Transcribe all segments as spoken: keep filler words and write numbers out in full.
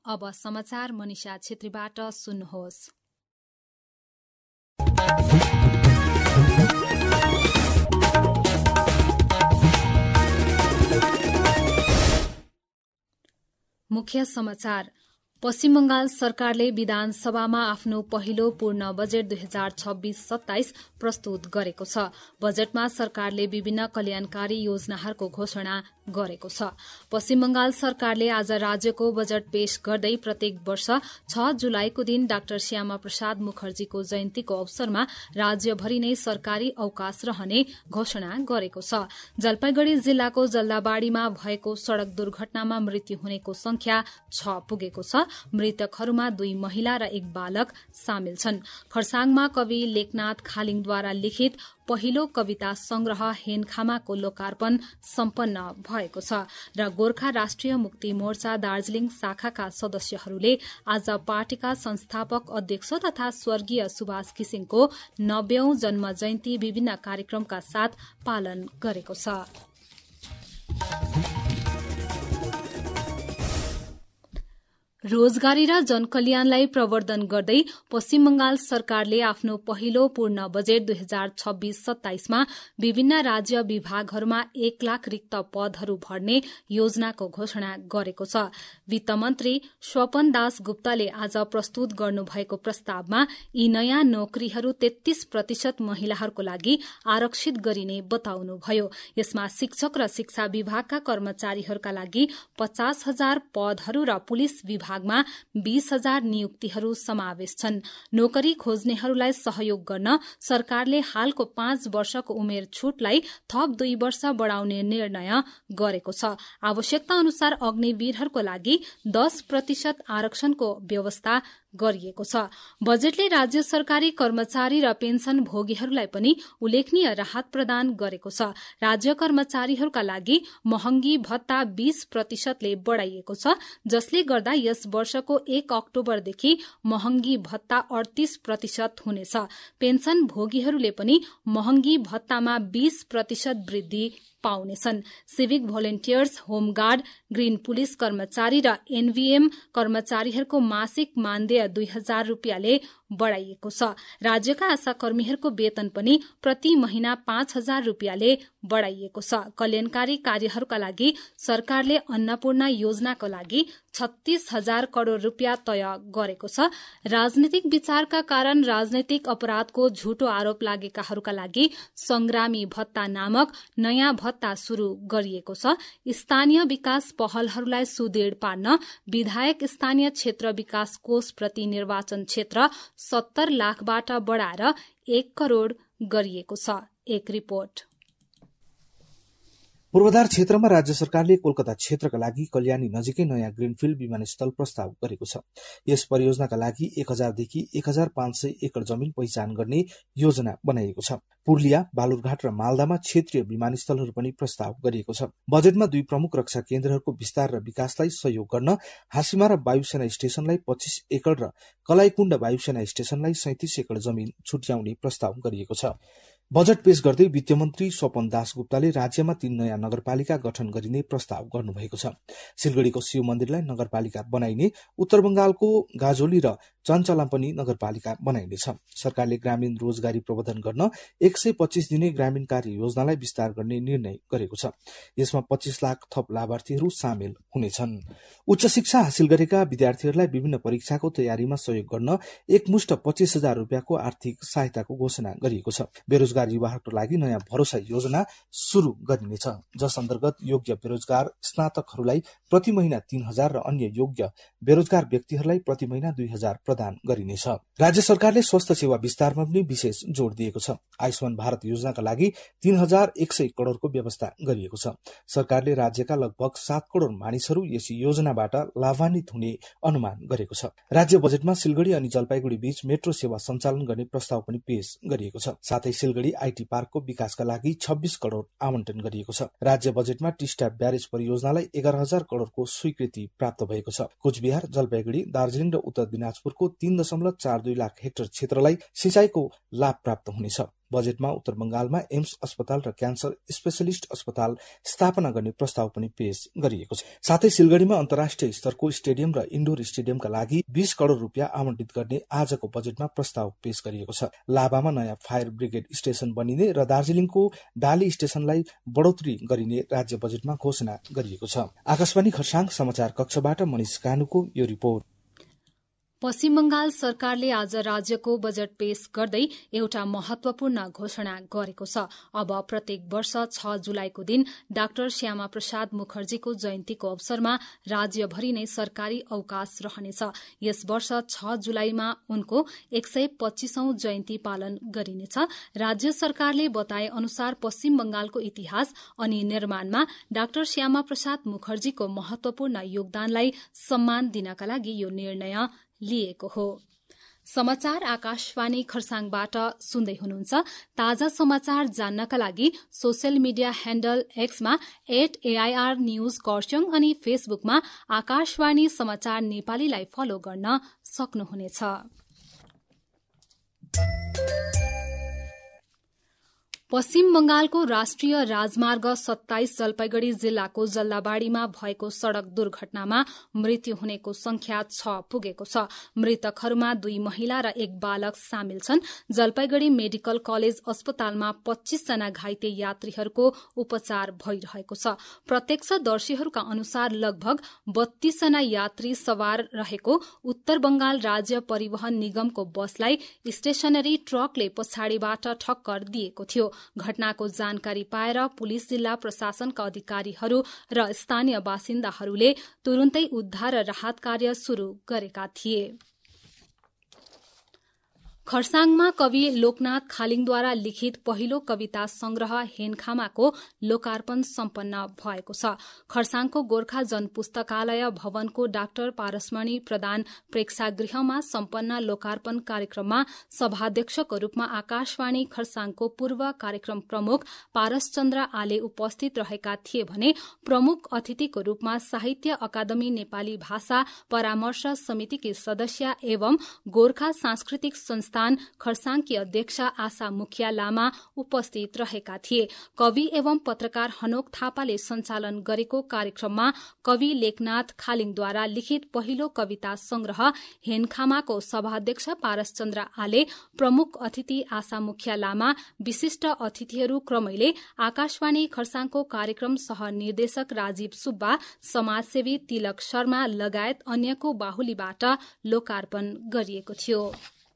अब समाचार मनिषा छेत्रीबाट सुन्नुहोस्। मुख्य समाचार। पश्चिम बंगाल सरकारले विधानसभामा आफ्नो पहिलो पूर्ण बजेट दुई हजार छब्बीस सत्ताइस प्रस्तुत गरेको छ। बजेटमा सरकारले विभिन्न कल्याणकारी योजनाहरूको घोषणा गरेको छ। पश्चिम बंगाल सरकारले आज राज्यको बजेट पेश गर्दै प्रत्येक वर्ष छ जुलाईको दिन डाक्टर श्यामा प्रसाद मुखर्जीको जयन्तीको अवसरमा राज्यभरि नै सरकारी अवकाश रहने घोषणा गरेको छ। जलपाईगुड़ी जिल्लाको जल्दाबाड़ीमा भएको सड़क दुर्घटनामा मृत्यु हुनेको संख्या छ पुगेको छ। मृतकहरूमा दुई महिला र एक बालक सामेल छन्। खरसाङमा कवि लेखनाथ खालिङद्वारा लिखित पहिलो कविता संग्रह हेनखामाको लोकार्पण सम्पन्न भएको छ र गोर्खा राष्ट्रिय मुक्ति मोर्चा दार्जीलिङ शाखाका सदस्यहरूले आज पार्टीका संस्थापक अध्यक्ष तथा स्वर्गीय सुभाष घिसिङको नब्बेऔं जन्म जयन्ती विभिन्न कार्यक्रमका साथ पालन गरेको छ। रोजगारी र जनकल्याणलाई प्रवर्धन गर्दै पश्चिम बंगाल सरकारले आफ्नो पहिलो पूर्ण बजेट दुई हजार छब्बीस सत्ताइसमा विभिन्न राज्य विभागहरूमा एक लाख रिक्त पदहरू भर्ने योजनाको घोषणा गरेको छ। वित्त मन्त्री स्वपन दास गुप्ताले आज प्रस्तुत गर्नुभएको प्रस्तावमा यी नयाँ नोकरीहरू तेत्तीस प्रतिशत महिलाहरूको लागि आरक्षित गरिने बताउनुभयो। यसमा शिक्षक र शिक्षा विभागका कर्मचारीहरूका लागि पचास हजार पदहरू र पुलिस विभाग मा बीस हजार नियुक्तिहरू समावेश छन्। नोकरी खोज्नेहरूलाई सहयोग गर्न सरकारले हालको पाँच वर्षको उमेर छूटलाई थप दुई वर्ष बढ़ाउने निर्णय गरेको छ। आवश्यकता अनुसार अग्निवीरहरूको लागि दस प्रतिशत आरक्षणको व्यवस्था गरिएको छ। बजेटले राज्य सरकारी कर्मचारी र पेन्सन भोगीहरूलाई पनि उल्लेखनीय राहत प्रदान गरेको छ। राज्य कर्मचारीहरूका लागि महँगी भत्ता बीस प्रतिशतले बढ़ाइएको छ, जसले गर्दा यस वर्षको एक अक्टोबरदेखि महँगी भत्ता अडतीस प्रतिशत हुनेछ। पेन्सन भोगीहरूले पनि महँगी भत्तामा बीस प्रतिशत वृद्धि पाउनेछन्। Civic volunteers, home guard, green police कर्मचारी र एनभीएम कर्मचारीहरूको मासिक मानदेय दुई हजार रूपियाँले बढ़ाइएको छ। राज्यका आशा कर्मीहरूको वेतन पनि प्रति महिना पाँच हजार रूपियाँले बढ़ाइएको छ। कल्याणकारी कार्यहरूका लागि सरकारले अन्नपूर्ण योजनाको लागि छत्तीस हजार करोड़ रूपियाँ तय गरेको छ। राजनीतिक विचारका कारण राजनैतिक अपराधको झूटो आरोप लागेकाहरूका लागि संग्रामी भत्ता नामक नयाँ भत्ता शुरू गरिएको छ। स्थानीय विकास पहलहरूलाई सुदृढ़ पार्न विधायक स्थानीय क्षेत्र विकास कोष प्रति निर्वाचन क्षेत्र सत्तर लाखबाट बढ़ाएर एक करोड़ गरिएको छ। एक रिपोर्ट। पूर्वाधार क्षेत्रमा राज्य सरकारले कोलकाता क्षेत्रका लागि कल्याणी नजिकै नयाँ ग्रीनफिल्ड विमानस्थल प्रस्ताव गरेको छ। यस परियोजनाका लागि एक हजारदेखि एक हजार पाँच सय एकड़ जमिन पहिचान गर्ने योजना बनाइएको छ। पुर्लिया, बालुरघाट र मालदामा क्षेत्रीय विमानस्थलहरू पनि प्रस्ताव गरिएको छ। बजेटमा दुई प्रमुख रक्षा केन्द्रहरूको विस्तार र विकासलाई सहयोग गर्न हासीमारा वायुसेना स्टेशनलाई पच्चीस एकड़ र कलाईकुण्ड वायुसेना स्टेशनलाई सैंतीस एकड़ जमिन छुट्याउने प्रस्ताव गरिएको छ। बजेट पेश गर्दै वित्त मन्त्री स्वपन दास गुप्ताले राज्यमा तीन नयाँ नगरपालिका गठन गरिने प्रस्ताव गर्नुभएको छ। सिलगढ़ीको शिव मन्दिरलाई नगरपालिका बनाइने, उत्तर बंगालको गाजोली र चञ्चला पनि नगरपालिका बनाइनेछ। सरकारले ग्रामीण रोजगारी प्रवर्धन गर्न एक सय पच्चीस दिने ग्रामीण कार्य योजनालाई विस्तार गर्ने निर्णय गरेको छ। यसमा पच्चीस लाख थप लाभार्थीहरू सामेल हुनेछन्। उच्च शिक्षा हासिल गरेका विद्यार्थीहरूलाई विभिन्न परीक्षाको तयारीमा सहयोग गर्न एकमुष्ट पच्चीस हजार रूपियाँको आर्थिक सहायताको घोषणा गरिएको छ। बेरोजगार युवाहरूको लागि नयाँ भरोसा योजना शुरू गरिनेछ, जस अन्तर्गत योग्य बेरोजगार स्नातकहरूलाई प्रति महिना तीन हजार र अन्य योग्य बेरोजगार व्यक्तिहरूलाई प्रति महिना दुई हजार प्रदान गरिनेछ। राज्य सरकारले स्वास्थ्य सेवा विस्तारमा पनि विशेष जोड़ दिएको छ। आयुष्मान भारत योजनाका लागि तीन हजार एक सय करोड़को व्यवस्था गरिएको छ। सरकारले राज्यका लगभग सात करोड़ मानिसहरू यस योजनाबाट लाभान्वित हुने अनुमान गरेको छ। राज्य बजेटमा सिलगढ़ी अनि जलपाईगुड़ी बीच मेट्रो सेवा सञ्चालन गर्ने प्रस्ताव पनि पेश गरिएको छ। साथै सिलगढ़ी आईटी पार्कको विकासका लागि छब्बीस करोड़ आवन्टन गरिएको छ। राज्य बजेटमा टिस्टा ब्यारेज परियोजनालाई एघार हजार करोड़को स्वीकृति प्राप्त भएको छ। कुचबिहार, जलपाईगुड़ी, दार्जीलिङ र उत्तर दिनाजपुरको तीन दशमलव चार दुई लाख हेक्टर क्षेत्रलाई सिंचाईको लाभ प्राप्त हुनेछ। बजेटमा उत्तर बंगालमा एम्स अस्पताल र क्यान्सर स्पेशलिस्ट अस्पताल स्थापना गर्ने प्रस्ताव पनि पेश गरिएको छ। साथै सिलगढ़ीमा अन्तर्राष्ट्रिय स्तरको स्टेडियम र इन्डोर स्टेडियमका लागि बीस करोड़ रूपियाँ आवंटित गर्ने आजको बजेटमा प्रस्ताव पेश गरिएको छ। लाभामा नयाँ फायर ब्रिगेड स्टेशन बनिने र दार्जीलिङको डाली स्टेशनलाई बढ़ोत्तरी गरिने राज्य बजेटमा घोषणा गरिएको छ। आकाशवाणी खरसाङ समाचार कक्षबाट मनिष कानुको यो रिपोर्ट। पश्चिम बंगाल सरकारले आज राज्यको बजेट पेश गर्दै एउटा महत्वपूर्ण घोषणा गरेको छ। अब प्रत्येक वर्ष छ जुलाईको दिन डाक्टर श्यामा प्रसाद मुखर्जीको जयन्तीको अवसरमा राज्यभरि नै सरकारी अवकाश रहनेछ। यस वर्ष छ जुलाईमा उनको एक सय पच्चीसौं जयन्ती पालन गरिनेछ। राज्य सरकारले बताए अनुसार पश्चिम बंगालको इतिहास अनि निर्माणमा डाक्टर श्यामा प्रसाद मुखर्जीको महत्वपूर्ण योगदानलाई सम्मान दिनका लागि यो निर्णय लिएको हो। समाचार आकाशवाणी खरसाङबाट सुन्दै हुनुहुन्छ। ताजा समाचार जान्नका लागि सोशल मिडिया ह्याण्डल एक्समा एट एआईआर न्यूज खरसाङ अनि फेसबुकमा आकाशवाणी समाचार नेपालीलाई फलो गर्न सक्नुहुनेछ। पश्चिम बंगालको राष्ट्रिय राजमार्ग सत्ताइस जलपाइगढ़ी जिल्लाको जल्दाबाड़ीमा भएको सड़क दुर्घटनामा मृत्यु हुनेको संख्या छ पुगेको छ। मृतकहरूमा दुई महिला र एक बालक सामेल छन्। जलपाइगढ़ी मेडिकल कलेज अस्पतालमा पच्चीस जना घाइते यात्रीहरूको उपचार भइरहेको छ। प्रत्यक्षदर्शीहरूका अनुसार लगभग बत्तीस जना यात्री सवार रहेको उत्तर बंगाल राज्य परिवहन निगमको बसलाई स्टेशनरी ट्रकले पछाडिबाट ठक्कर दिएको थियो। घटनाको जानकारी पाएर पुलिस, जिल्ला प्रशासनका अधिकारीहरू र स्थानीय बासिन्दाहरूले तुरुन्तै उद्धार र राहत कार्य शुरू गरेका थिए। खरसाङमा कवि लोकनाथ खालिङद्वारा लिखित पहिलो कविता संग्रह हेनखामाको लोकार्पण सम्पन्न भएको छ। खरसाङको गोर्खा जनपुस्तकालय भवनको डाक्टर पारसमणि प्रधान प्रेक्षागृहमा सम्पन्न लोकार्पण कार्यक्रममा सभाध्यक्षको रूपमा आकाशवाणी खरसाङको पूर्व कार्यक्रम प्रमुख पारसचन्द्र आले उपस्थित रहेका थिए भने प्रमुख अतिथिको रूपमा साहित्य अकादमी नेपाली भाषा परामर्श समितिकी सदस्य एवं गोर्खा सांस्कृतिक संस्था खरसाङकी अध्यक्ष आशा मुखिया लामा उपस्थित रहेका थिए। कवि एवं पत्रकार हनोक थापाले सञ्चालन गरेको कार्यक्रममा कवि लेखनाथ खालिङद्वारा लिखित पहिलो कविता संग्रह हेनखामाको सभाध्यक्ष पारसचन्द्र आले, प्रमुख अतिथि आशा मुखिया लामा, विशिष्ट अतिथिहरू क्रमैले आकाशवाणी खरसाङको कार्यक्रम सह निर्देशक राजीव सुब्बा, समाजसेवी तिलक शर्मा लगायत अन्यको बाहुलीबाट लोकार्पण गरिएको थियो।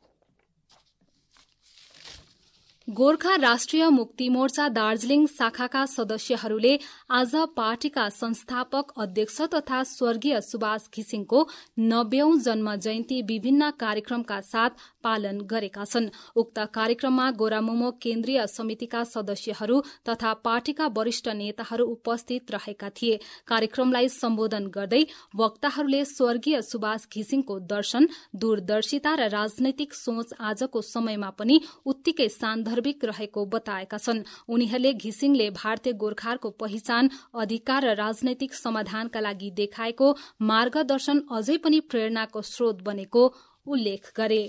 गोर्खा राष्ट्रिय मुक्ति मोर्चा दार्जीलिङ शाखाका सदस्यहरूले आज पार्टीका संस्थापक अध्यक्ष तथा स्वर्गीय सुभाष घिसिङको नब्बेऔं जन्म जयन्ती विभिन्न कार्यक्रमका साथ पालन गरेका छन्। उक्त कार्यक्रममा गोरामुमो केन्द्रीय समितिका सदस्यहरू तथा पार्टीका वरिष्ठ नेताहरू उपस्थित रहेका थिए। कार्यक्रमलाई सम्बोधन गर्दै वक्ताहरूले स्वर्गीय सुभाष घिसिङको दर्शन, दूरदर्शिता र राजनैतिक सोच आजको समयमा पनि उत्तिकै सान्दर्भिक रहेको बताएका छन्। उनीहरूले घिसिङले भारतीय गोर्खाहरूको पहिचान, अधिकार र राजनैतिक समाधानका लागि देखाएको मार्गदर्शन अझै पनि प्रेरणाको स्रोत बनेको उल्लेख गरे।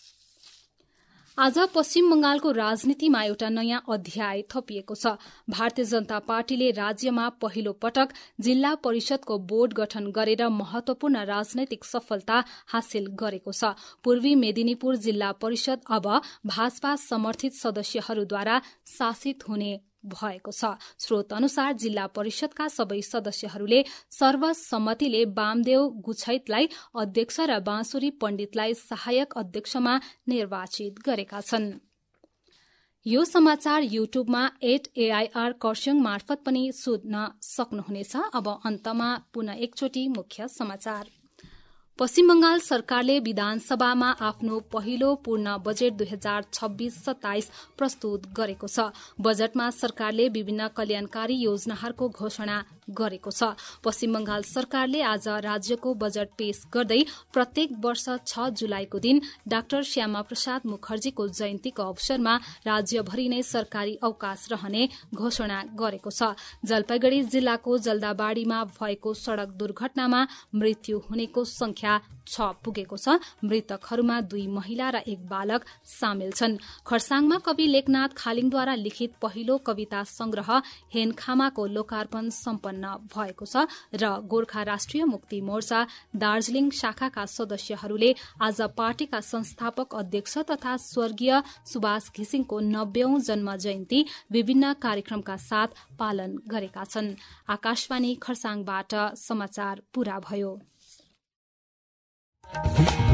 आज पश्चिम बंगालको राजनीतिमा एउटा नयाँ अध्याय थपिएको छ। भारतीय जनता पार्टीले राज्यमा पहिलो पटक जिल्ला परिषदको बोर्ड गठन गरेर महत्वपूर्ण राजनैतिक सफलता हासिल गरेको छ। पूर्वी मेदिनीपुर जिल्ला परिषद अब भाजपा समर्थित सदस्यहरूद्वारा शासित हुने भएको छ। स्रोत अनुसार जिल्ला परिषदका सबै सदस्यहरूले सर्वसम्मतिले वामदेव गुछैतलाई अध्यक्ष र बाँसुरी पण्डितलाई सहायक अध्यक्षमा निर्वाचित गरेका छन्। यो समाचार युट्युबमा एट एआईआर खरसाङ मार्फत पनि सुन्न सक्नुहुनेछ। अब अन्तमा पुनः एकचोटि मुख्य समाचार। पश्चिम बंगाल सरकारले विधानसभामा आफ्नो पहिलो पूर्ण बजेट दुई हजार छब्बीस सत्ताइस प्रस्तुत गरेको छ। बजेटमा सरकारले विभिन्न कल्याणकारी योजनाहरूको घोषणा गरेको छ। पश्चिम बंगाल सरकारले आज राज्यको बजेट पेश गर्दै प्रत्येक वर्ष छ जुलाईको दिन डाक्टर श्यामा प्रसाद मुखर्जीको जयन्तीको अवसरमा राज्यभरि नै सरकारी अवकाश रहने घोषणा गरेको छ। जलपाइगढ़ी जिल्लाको जल्दाबाड़ीमा भएको सड़क दुर्घटनामा मृत्यु हुनेको संख्या छ पुगेको छ। मृतकहरूमा दुई महिला र एक बालक सामेल छन्। खरसाङमा कवि लेखनाथ खालिङद्वारा लिखित पहिलो कविता संग्रह हेनखामाको लोकार्पण सम्पन्न भएको छ र गोर्खा राष्ट्रिय मुक्ति मोर्चा दार्जीलिङ शाखाका सदस्यहरूले आज पार्टीका संस्थापक अध्यक्ष तथा स्वर्गीय सुभाष घिसिङको नब्बेऔं जन्म जयन्ती विभिन्न कार्यक्रमका साथ पालन गरेका छन्। आकाशवाणी खरसाङबाट समाचार पूरा भयो।